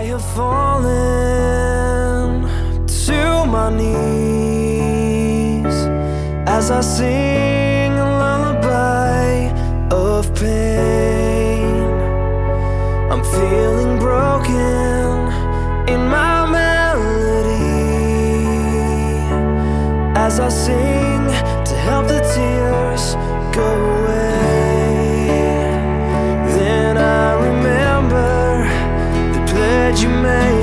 have fallen to my knees as I sing a lullaby of pain. I'm feeling broken in my melody as I sing to help the tears go away. Then I remember the pledge you made